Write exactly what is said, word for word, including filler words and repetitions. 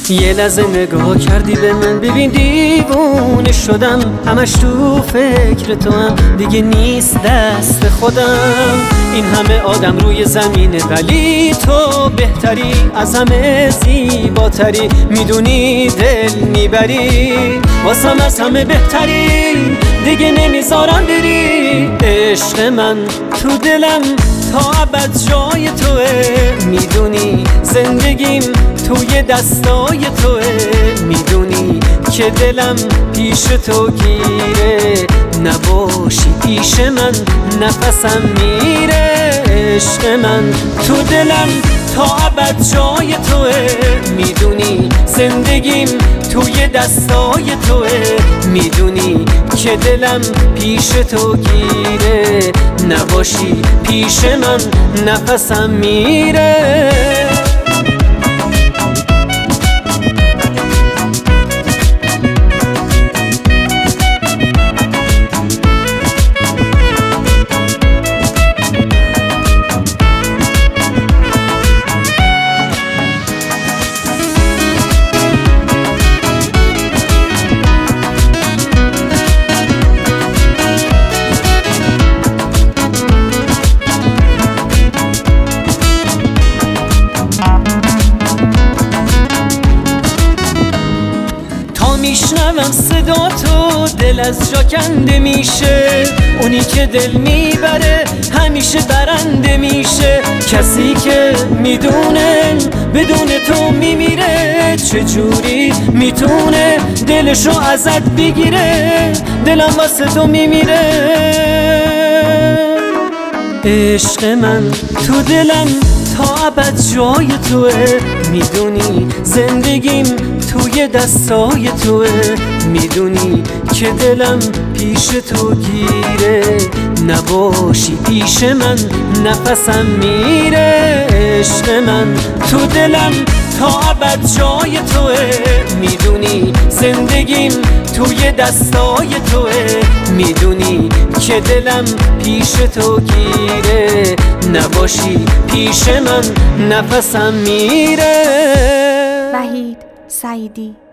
یه لحظه نگاه کردی به من، ببین دیوونه شدم، همش تو فکر تو هم، دیگه نیست دست خودم. این همه آدم روی زمینه ولی تو بهتری، از همه زیباتری، میدونی دل میبری، واسم از همه بهتری، دیگه نمیذارم بری. عشق من تو دلم تا ابد جای توه، میدونی زندگیم توی دستای توه، میدونی که دلم پیش تو گیره، نباشی پیش من نفسم میره. عشق من تو دلم تا ابد جای توه، میدونی زندگیم توی دستای توه، میدونی که دلم پیش تو گیره، نباشی پیش من نفسم میره. میشنوم صدا تو دل از جا کنده میشه، اونی که دل میبره همیشه برنده میشه. کسی که میدونه بدون تو میمیره، چجوری میتونه دلشو ازت بگیره، دلم واسه تو میمیره. عشق من تو دلم تا ابد جای توه، میدونی زندگیم توی دستای توه، میدونی که دلم پیش تو گیره، نباشی پیش من نفسم میره. عشق من تو دلم تا ابد جای توه، میدونی زندگیم توی دستای توه، میدونی که دلم پیش تو گیره، نباشی پیش من نفسم میره. وحید سعیدی.